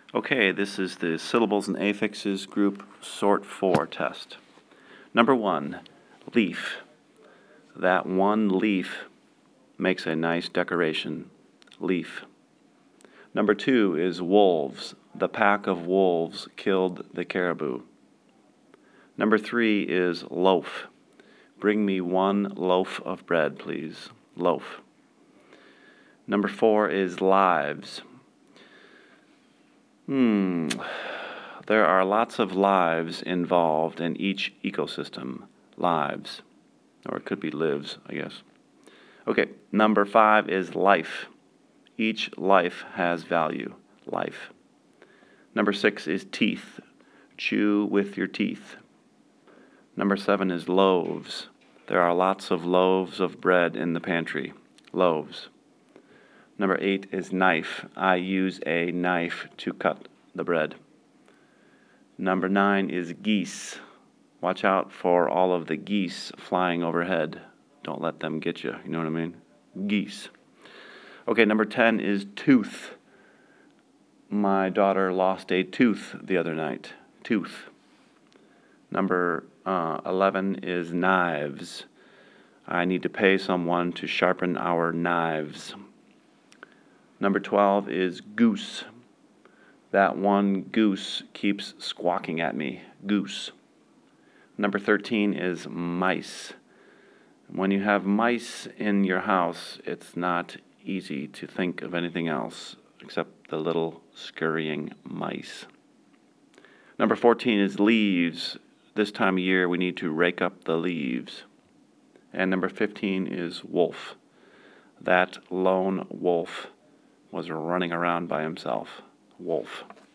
Okay, this is the syllables and affixes group sort 4 test. Number 1, leaf. That one leaf makes a nice decoration. Leaf. Number 2 is wolves. The pack of wolves killed the caribou. Number 3 is loaf. Bring me one loaf of bread, please. Loaf. Number 4 is lives. There are lots of lives involved in each ecosystem. Lives. Or it could be lives, I guess. Okay, number 5 is life. Each life has value. Life. Number 6 is teeth. Chew with your teeth. Number 7 is loaves. There are lots of loaves of bread in the pantry. Loaves. Number 8 is knife. I use a knife to cut the bread. Number 9 is geese. Watch out for all of the geese flying overhead. Don't let them get you. You know what I mean? Geese. Okay, number 10 is tooth. My daughter lost a tooth the other night. Tooth. Number 11 is knives. I need to pay someone to sharpen our knives. Number 12 is goose. That one goose keeps squawking at me. Goose. Number 13 is mice. When you have mice in your house, it's not easy to think of anything else except the little scurrying mice. Number 14 is leaves. This time of year, we need to rake up the leaves. And number 15 is wolf. That lone wolf was running around by himself. Wolf.